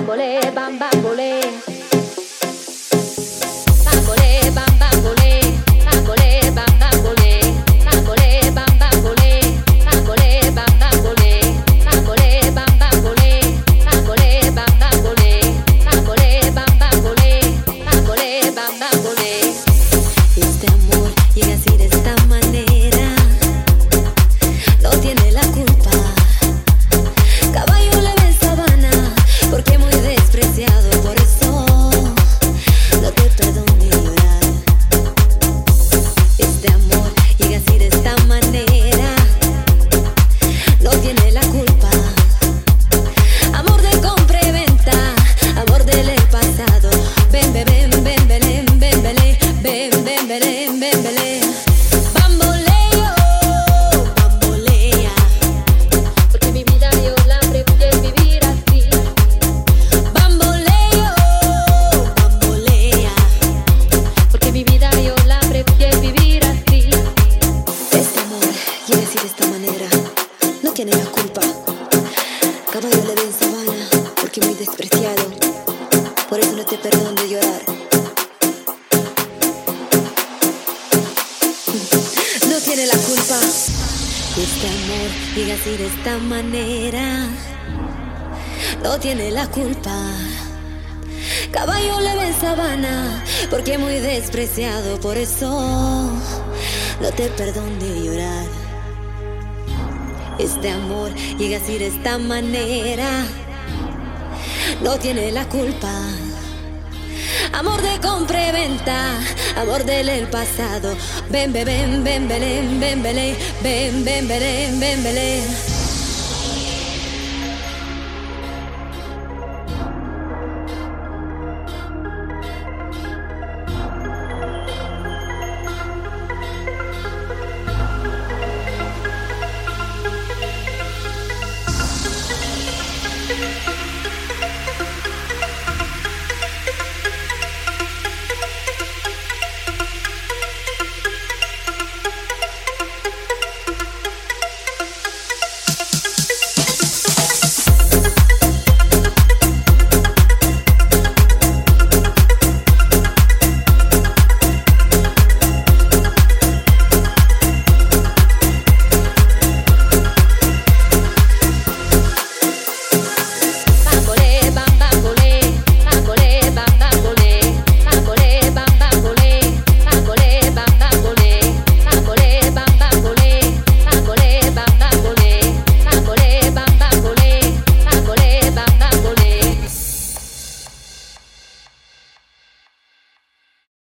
Tiene la culpa. Caballo le ven sabana, porque muy despreciado, por eso no te perdono de llorar. Este amor llega así de esta manera, no tiene la culpa. Amor de compra y venta, amor del pasado. Ven, ven, ven, ven, ven, ven, ven, ven, ven, ven, ven, ven.